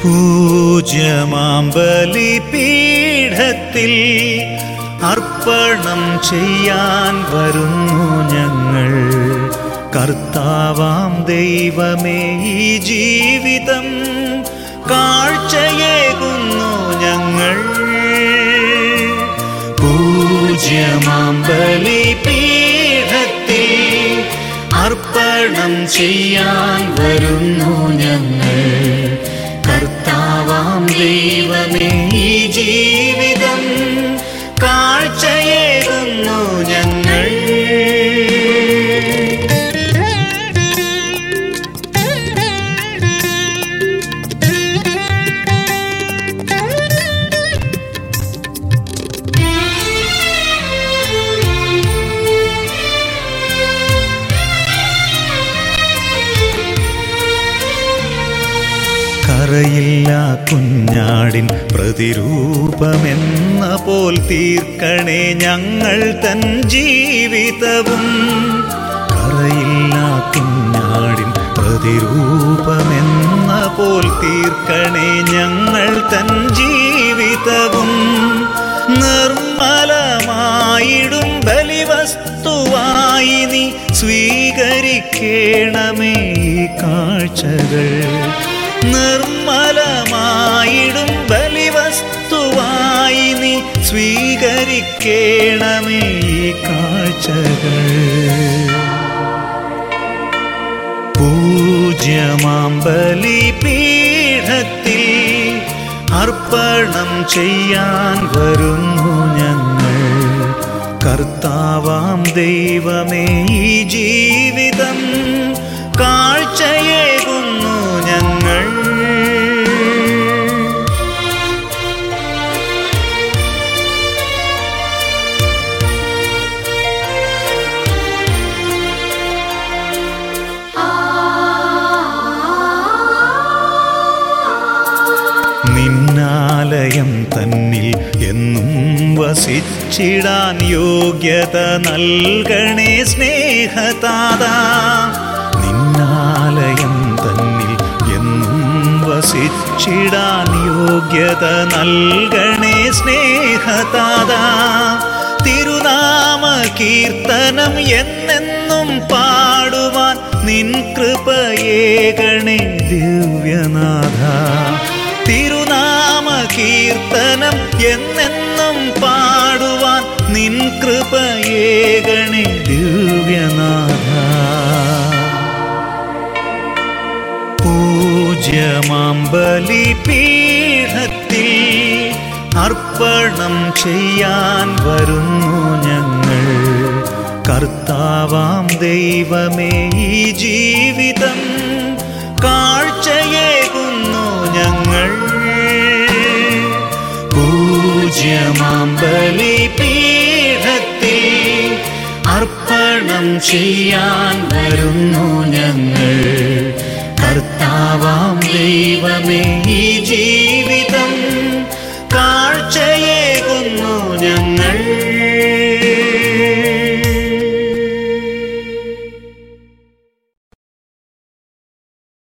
പൂജ്യമാം ബലിപീഠത്തിൽ അർപ്പണം ചെയ്യാൻ വരുന്നു ഞങ്ങൾ. കർത്താവാം ദൈവമേ, ഈ ജീവിതം കാഴ്ചയേകുന്നു ഞങ്ങൾ. പൂജ്യമാം ബലിപീഠത്തിൽ അർപ്പണം ചെയ്യാൻ വരുന്നു ഞങ്ങൾ. കർത്താവാം ദൈവമേ, ഈ ജീവിതം കാഴ്ചയേകുന്നു ഞങ്ങൾ. കറയില്ല കുഞ്ഞാടിൻ പ്രതിരൂപമെന്ന പോൽ തീർക്കണേ ഞങ്ങൾ തൻ ജീവിതവും. കറയില്ല കുഞ്ഞാടിൻ പ്രതിരൂപമെന്ന പോൽ തീർക്കണേ ഞങ്ങൾ തൻ ജീവിതവും. നിർമ്മലമായിടും ബലിവസ്തുവായി നീ സ്വീകരിക്കണമേ ഈ കാഴ്ചകൾ. നിർമ്മലമായിടും ബലിവസ്തുവായി നീ സ്വീകരിക്കണമേ ഈ കാഴ്ചകൾ. പൂജ്യമാം ബലിപീഠത്തിൽ അർപ്പണം ചെയ്യാൻ വരുന്നു ഞങ്ങൾ. കർത്താവാം ദൈവമേ, ഈ ജീവിതം കാഴ്ചയേകുന്നു ഞങ്ങൾ. നിന്നാലയം തന്നിൽ എന്നും വസിച്ചിടാൻ യോഗ്യത നൽകണേ സ്നേഹതാതാ. നിന്നാലയം തന്നിൽ എന്നും വസിച്ചിടാൻ യോഗ്യത നൽകണേ സ്നേഹതാതാ. തിരുനാമ കീർത്തനം എന്നെന്നും പാടുവാൻ നിൻ കൃപയേകണേ ദിവ്യനാഥ. തിരുനാമ കീർത്തനം എന്നെന്നും പാടുവാൻ നിൻ കൃപയേകണേ ദിവ്യനാഥ. പൂജ്യമാം ബലിപീഠത്തിൽ അർപ്പണം ചെയ്യാൻ വരുന്നു ഞങ്ങൾ. കർത്താവാം ദൈവമേ, ഈ ജീവിതം കാഴ്ചയേകുന്നു ഞങ്ങൾ. പൂജ്യമാം ബലിപീഠത്തിൽ അർപ്പണം ചെയ്യാൻ വരുന്നു ഞങ്ങൾ. കർത്താവാം ദൈവമേ,